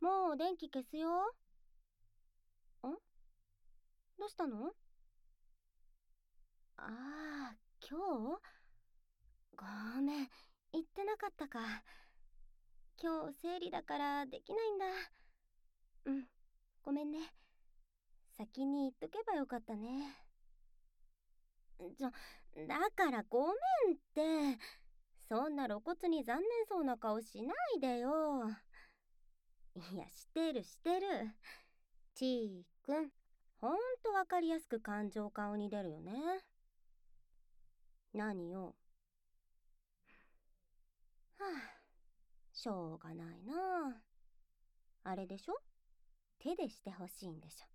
もう電気消すよ。どうしたの？ああ、今日？ごめん、言ってなかったか。今日生理だからできないんだ。うん、ごめんね。先に言っとけばよかったね。だからごめんって。そんな露骨に残念そうな顔しないでよ。いや、してる。ちーくん、ほんとわかりやすく感情顔に出るよね。何よ。はあ、しょうがないな。あれでしょ？手でしてほしいんでしょ。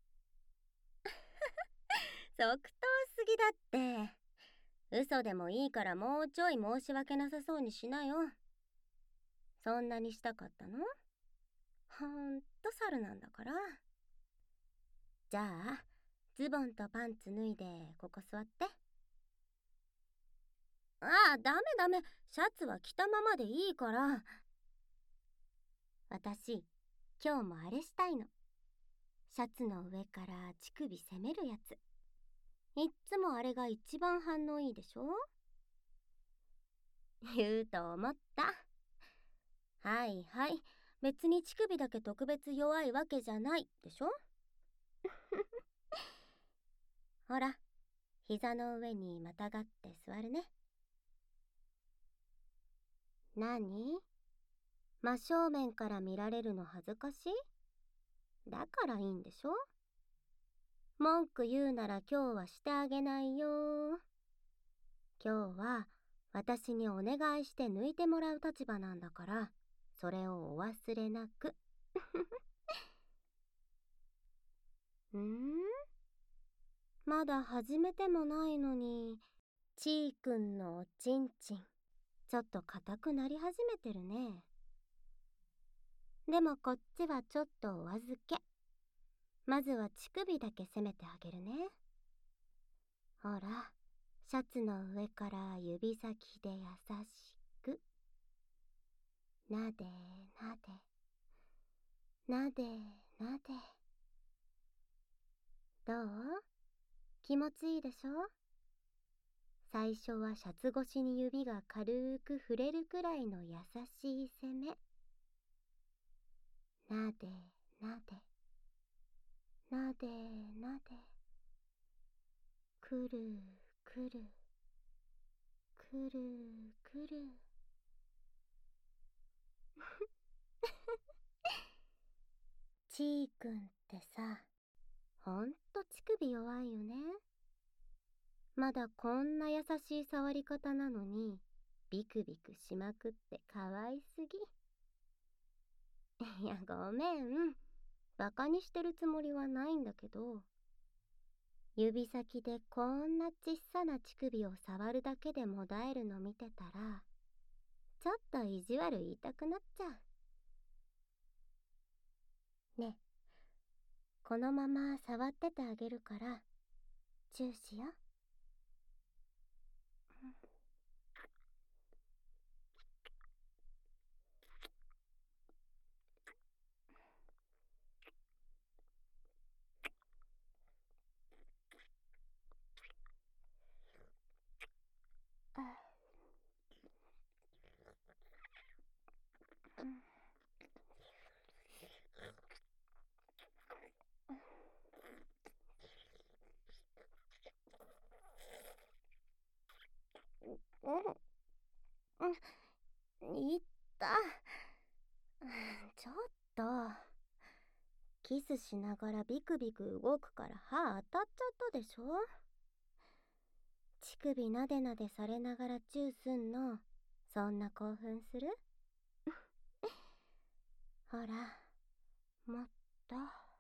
即答すぎだって。嘘でもいいからもうちょい申し訳なさそうにしなよ。そんなにしたかったの？ほんと猿なんだから。じゃあ、ズボンとパンツ脱いでここ座って。ああ、ダメ。シャツは着たままでいいから。私、今日もあれしたいの。シャツの上から乳首攻めるやつ。いっつもあれが一番反応いいでしょ？言うと思った。はい。別に乳首だけ特別弱いわけじゃないでしょ？ほら、膝の上にまたがって座るね。何？真正面から見られるの恥ずかしい？だからいいんでしょ？文句言うなら今日はしてあげないよ。今日は私にお願いして抜いてもらう立場なんだから、それをお忘れなく。まだ始めてもないのに、ちーくんのおちんちん、ちょっと硬くなり始めてるね。でもこっちはちょっとお預け。まずは乳首だけ攻めてあげるね。ほら、シャツの上から指先で優しく。なで。どう？気持ちいいでしょ？最初はシャツ越しに指が軽く触れるくらいの優しい攻め。なで。くる。ちーくんってさ、ほんと乳首弱いよね。まだこんな優しい触り方なのに、ビクビクしまくってかわいすぎ。いや、ごめん。バカにしてるつもりはないんだけど、指先でこんなちっさな乳首を触るだけでもだえるの見てたら、ちょっと意地悪言いたくなっちゃう。ね、このまま触っててあげるから、チューしよ。いった。ちょっと。キスしながらビクビク動くから歯当たっちゃったでしょ？乳首なでなでされながらチューすんの、そんな興奮する？ほら、もっと。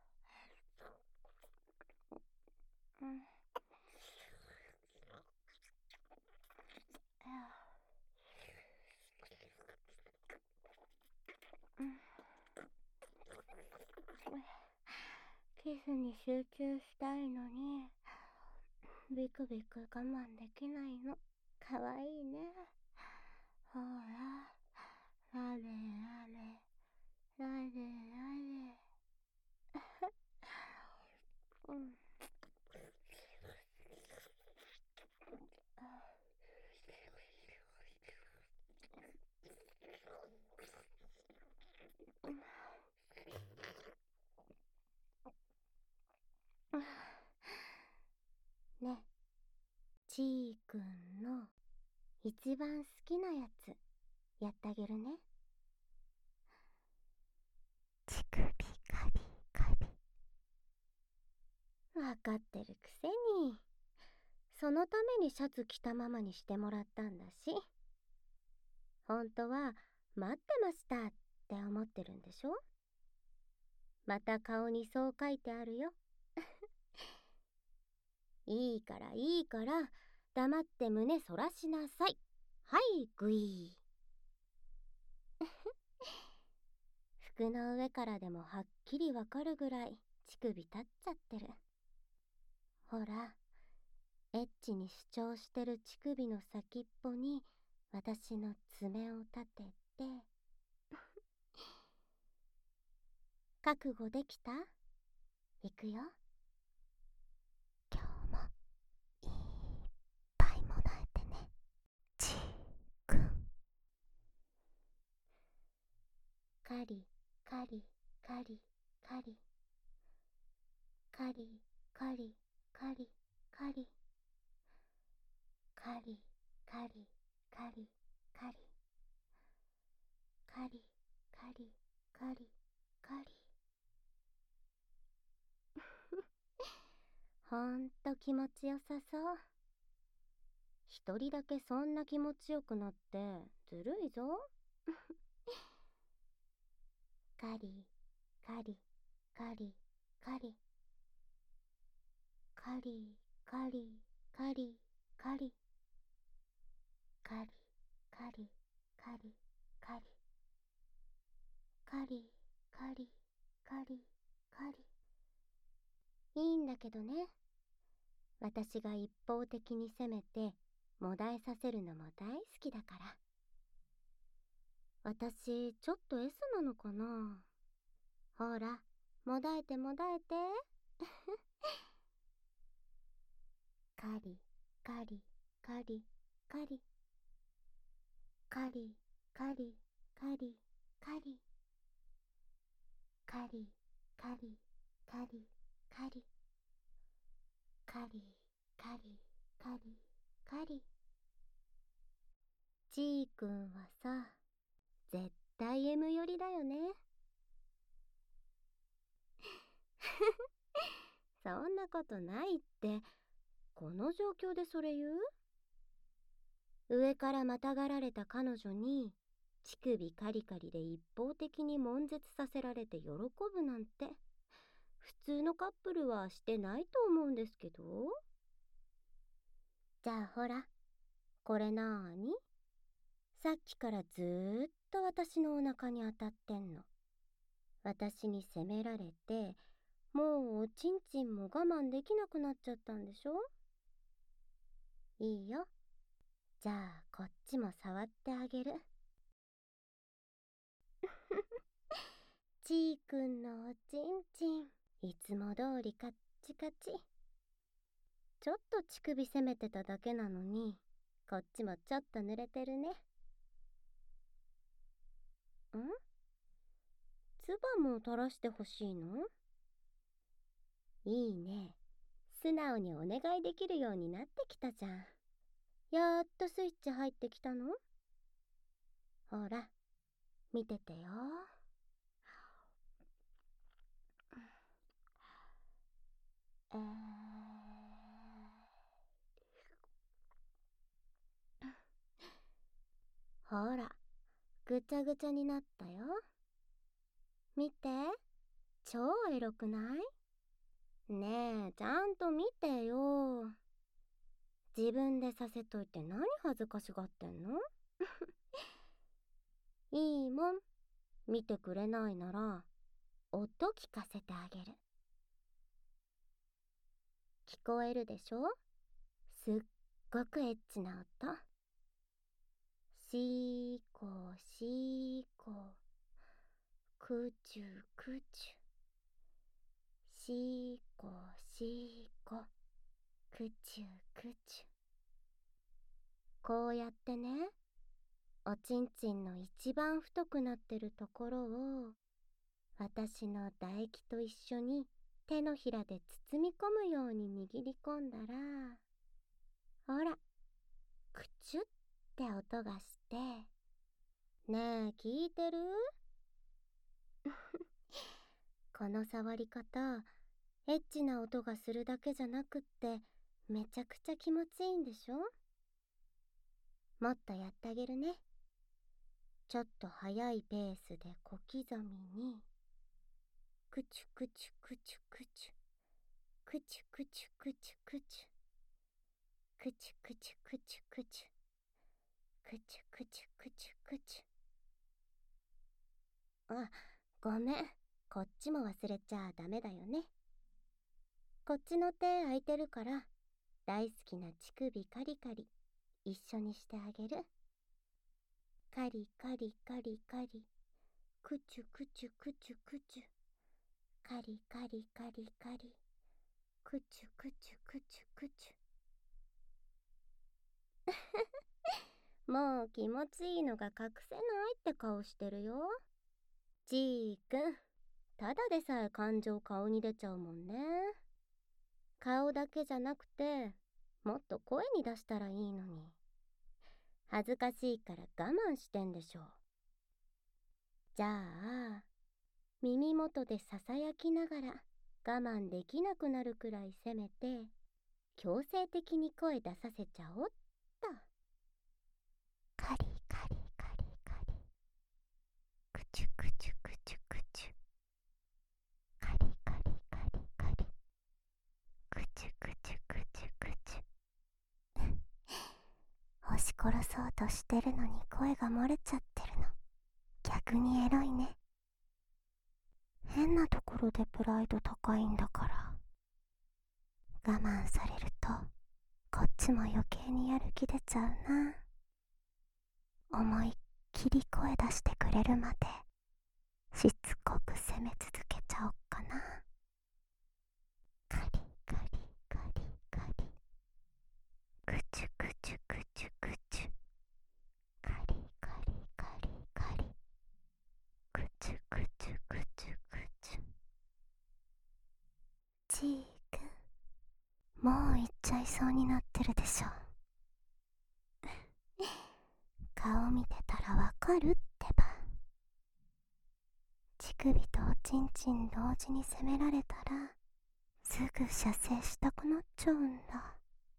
キスに集中したいのに、ビクビク我慢できないの。かわいいね。ほら、あれ。 一番好きなやつやってあげるね。乳首カリカリ。わかってるくせに。そのためにシャツ着たままにしてもらったんだし。本当は待ってましたって思ってるんでしょ。また顔にそう書いてあるよ。いいからいいから、黙って胸そらしなさい。はいグイー。服の上からでもはっきりわかるぐらい乳首立っちゃってる。ほら、エッチに主張してる乳首の先っぽに私の爪を立てて。覚悟できた？いくよ。今日もいっぱいもらえてね、ちーくん。カリカリカリカリカリカリカリカリカリカリカリカリカリカリカリカリ。ほんと気持ちよさそう。一人だけそんな気持ちよくなってずるいぞ。カリカリカリカリカリカリカリカリカリカリカリカリカリカリカリカリ。いいんだけどね。私が一方的に攻めてもだえさせるのも大好きだから。私ちょっと S なのかな。ほら、もだえてもだえて。カリカリカリカリカリカリカリカリカリカリカリカリカリカリカリカリ。ちーくんはさ、絶対 M 寄りだよね。そんなことないって。この状況でそれ言う？上からまたがられた彼女に乳首カリカリで一方的に悶絶させられて喜ぶなんて、普通のカップルはしてないと思うんですけど。じゃあほら、これなーに？さっきからずーっと私のお腹に当たってんの。私に責められて、もうおちんちんも我慢できなくなっちゃったんでしょ？いいよ。じゃあこっちも触ってあげる。ちーくんのおちんちん、いつも通りカッチカチ。ちょっと乳首攻めてただけなのに、こっちもちょっと濡れてるね。唾も垂らしてほしいの？いいね。素直にお願いできるようになってきたじゃん。やっとスイッチ入ってきたの？ほら、見ててよ。ほら、ぐちゃぐちゃになったよ。見て、超エロくない？ねえ、ちゃんと見てよ。自分でさせといて何恥ずかしがってんの？いいもん。見てくれないなら、音聞かせてあげる。聞こえるでしょ？すっごくエッチな音。シーコーシーコー、クチュクチュ。シーコーシーコー、クチュクチュ。こうやってね、おちんちんの一番太くなってるところを私の唾液と一緒に手のひらで包み込むように握り込んだら、ほら、くちゅっって音がして、ねえ聞いてる？この触り方、エッチな音がするだけじゃなくってめちゃくちゃ気持ちいいんでしょ？もっとやってあげるね。ちょっと速いペースで小刻みに、くちゅくちゅくちゅくちゅ、くちゅくちゅくちゅくちゅ、くちゅくちゅくちゅくちゅ、くちゅくちゅくちゅくちゅ。あ、ごめん、こっちも忘れちゃダメだよね。こっちの手空いてるから、大好きな乳首カリカリ一緒にしてあげる。カリカリカリカリ、くちゅくちゅくちゅくちゅ、カリカリカリカリ、くちゅくちゅくちゅくちゅ。もう気持ちいいのが隠せないって顔してるよ。ジーくん、ただでさえ感情顔に出ちゃうもんね。顔だけじゃなくて、もっと声に出したらいいのに。恥ずかしいから我慢してんでしょ。じゃあ、耳元でささやきながら我慢できなくなるくらいせめて、強制的に声出させちゃおっと。カリカリカリカリ、くちゅくちゅくちゅくちゅ、カリカリカリカリ、くちゅくちゅくちゅくちゅ。押し殺そうとしてるのに声が漏れちゃってるの、逆にエロいね。変なところでプライド高いんだから。我慢されるとこっちも余計にやる気出ちゃうな。思いっきり声出してくれるまでしつこく攻め続けちゃおっかな。カリカリカリカリ、くちゅくちゅくちゅくちゅ、カリカリカリカリ、くちゅくちゅくちゅくちゅ。ジーくん、もう行っちゃいそうになってるでしょ。顔見てたらわかるってば。乳首とおちんちん同時に攻められたらすぐ射精したくなっちゃうんだ。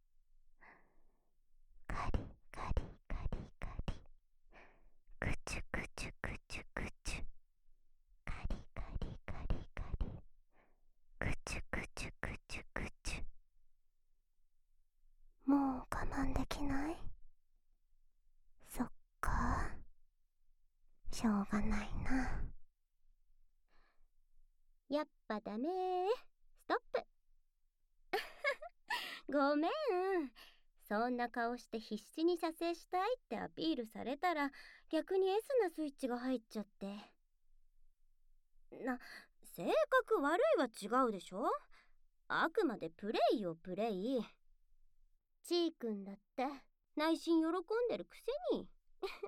カリカリカリカリ、くちゅくちゅくちゅくちゅ、カリカリカリカリ、くちゅくちゅくちゅくちゅ。もう我慢できない？そっか、しょうがないな。やっぱダメー。ストップ。ごめん。そんな顔して必死に射精したいってアピールされたら逆に S なスイッチが入っちゃって。性格悪いは違うでしょ。あくまでプレイよプレイ。ちーくんだって内心喜んでるくせに。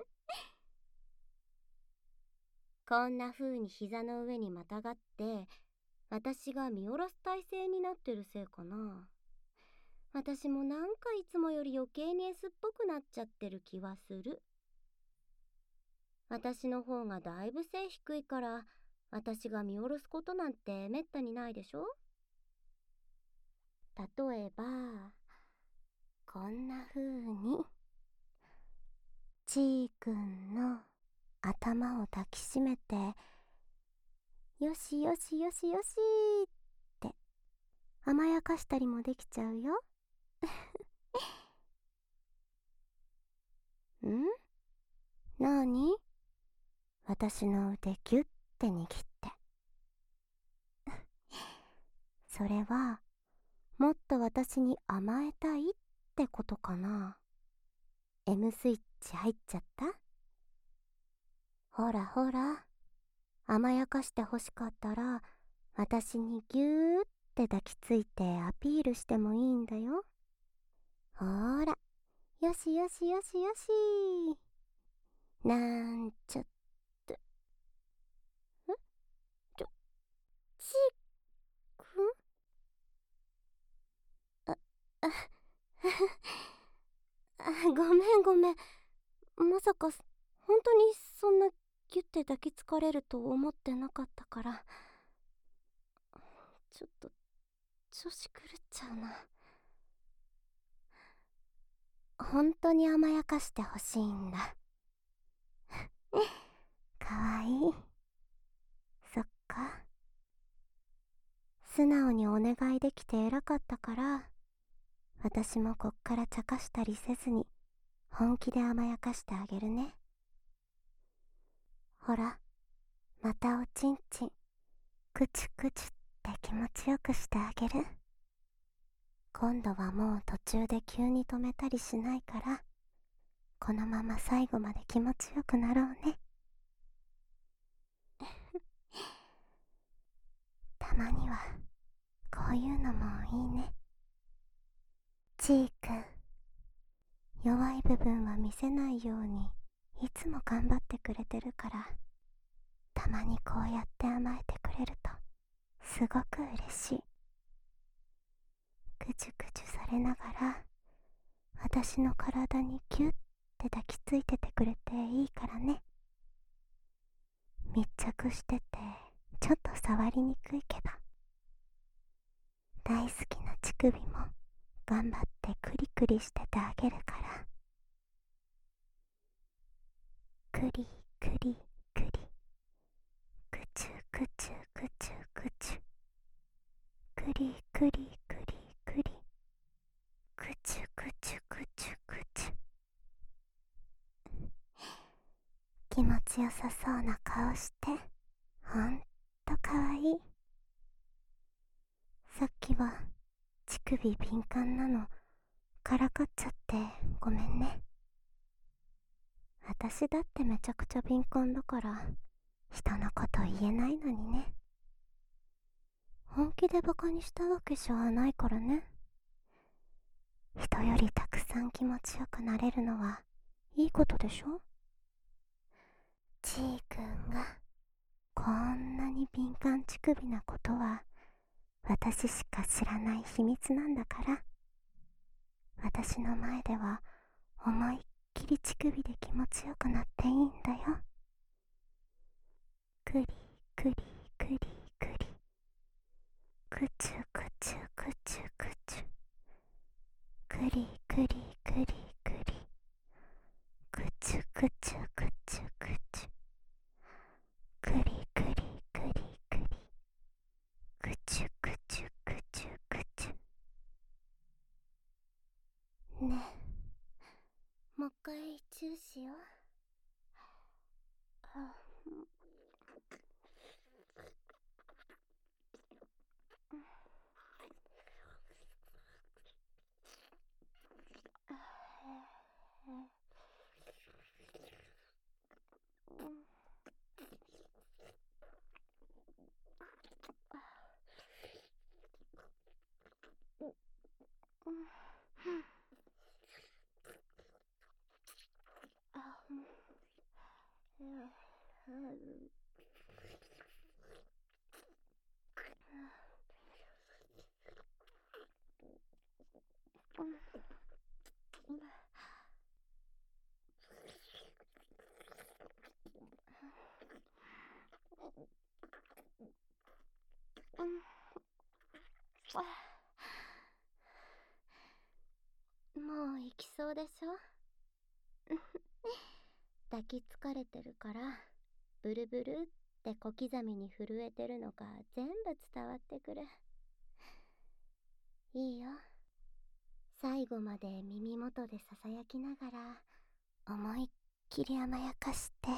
こんな風に膝の上にまたがって私が見下ろす体勢になってるせいかな。私もなんかいつもより余計に S っぽくなっちゃってる気はする。私の方がだいぶ背低いから私が見下ろすことなんてめったにないでしょ。例えばこんな風にちーくんの頭を抱きしめてよしよしよしよしって甘やかしたりもできちゃうよ。ん？なに？私の腕ギュッて握って。それはもっと私に甘えたいってことかな。M スイッチ入っちゃった？ほらほら、甘やかしてほしかったら私にギューって抱きついてアピールしてもいいんだよ。ほーら、よしよしよしよし。なんちゃって。ちょ、ちーくん？あ、あ、ごめんごめん。 まさか本当にそんなギュッて抱きつかれると思ってなかったから、ちょっと調子狂っちゃうな。本当に甘やかしてほしいんだ。かわいい。そっか。素直にお願いできて偉かったから、私もこっから茶化したりせずに本気で甘やかしてあげるね。ほら、またおちんちんクチュクチュって気持ちよくしてあげる。今度はもう途中で急に止めたりしないから、このまま最後まで気持ちよくなろうね。たまにはこういうのもいいね。ちーくん、弱い部分は見せないようにいつも頑張ってくれてるから、たまにこうやって甘えてくれるとすごく嬉しい。ぐちゅぐちゅされながら私の体にギュッて抱きついててくれていいからね。密着しててちょっと触りにくいけど、大好きな乳首も頑張ってクリクリしててあげるから。クリクリクリ、クチュクチュクチュクチュ、クリクリクリクリ、クチュクチュクチュクチュ。気持ちよさそうな顔してほんとかわいい。さっきは乳首敏感なのからかっちゃってごめんね。私だってめちゃくちゃ敏感だから人のこと言えないのにね。本気でバカにしたわけじゃないからね。人よりたくさん気持ちよくなれるのはいいことでしょ。ちーくんがこんなに敏感乳首なことは私しか知らない秘密なんだから、私の前では思いっきり乳首で気持ちよくなっていいんだよ。クリクリクリクリ、クチュクチュクチュクチュ、クリクリクリクリ、クチュクチュクチュクチュ、クリクリクリクリ、クチュクチュクチュクチュ。ねえ、もう一回チューしよう。もう行きそうでしょ。抱きつかれてるからブルブルって小刻みに震えてるのが全部伝わってくる。いいよ、最後まで耳元でささやきながら思いっきり甘やかして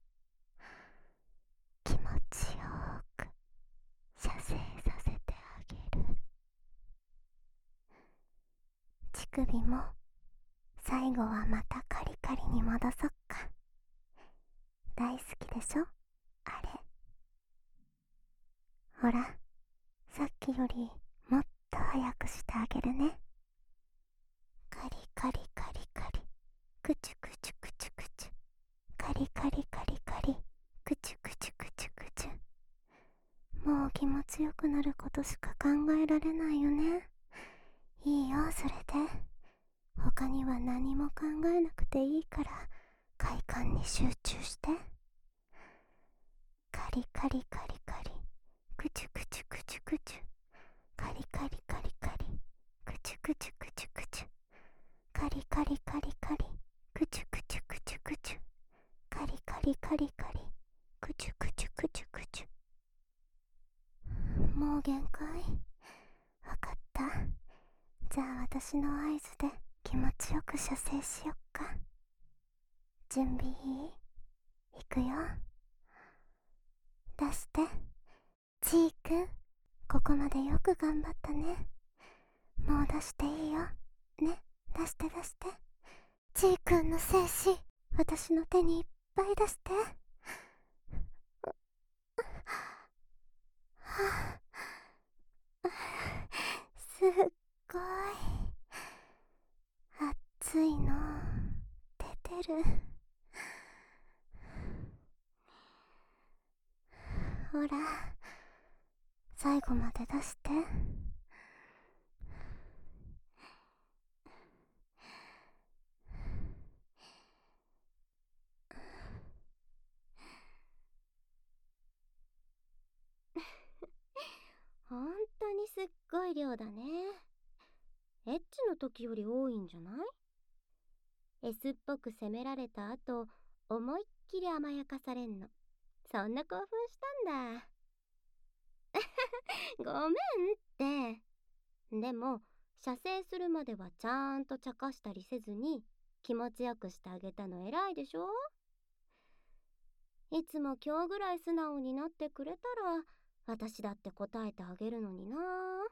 気持ちよく射精させてあげる。乳首も最後はまたカリカリに戻そっか。大好きでしょあれ。ほら、さっきよりもっと早くしてあげるね。カリカリカリカリ、クチュクチュクチュクチュ、カリカリカリカリ、クチュクチュクチュクチュ。もう気持ちよくなることしか考えられないよね。いいよ、それで。他には何も考えなくていいから快感に集中して。カリカリカリカリ、クチュクチュクチュクチュ、カリカリカリカリ、クチュクチュクチュクチュ、カリカリカリカリ、クチュクチュクチュクチュ、カリカリカリカリ、クチュクチュクチュクチュ。もう限界。わかった。じゃあ私の合図で気持ちよく射精しよっか。準備いい？いくよ。出して。ちーくん、ここまでよく頑張ったね。もう出していいよ。ね、出して出して。ちーくんの精子、私の手にいっぱい出して。すっごい。熱いの、出てる。ほら、最後まで出して。ほんとにすっごい量だね。エッチの時より多いんじゃない？ S っぽく責められた後、思いっきり甘やかされんの。そんな興奮したんだ。ごめんって。でも、射精するまではちゃんと茶化したりせずに気持ちよくしてあげたの偉いでしょ？いつも今日ぐらい素直になってくれたら私だって答えてあげるのにな。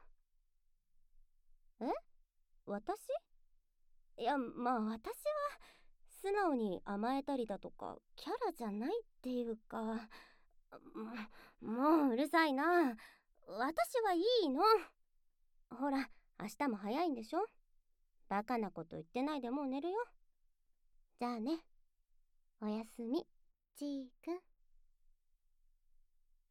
え？私？いや、まあ私は素直に甘えたりだとかキャラじゃないっていうか、もううるさいな。私はいいの。ほら、明日も早いんでしょ？バカなこと言ってないでもう寝るよ。じゃあね。おやすみ、ちーくん。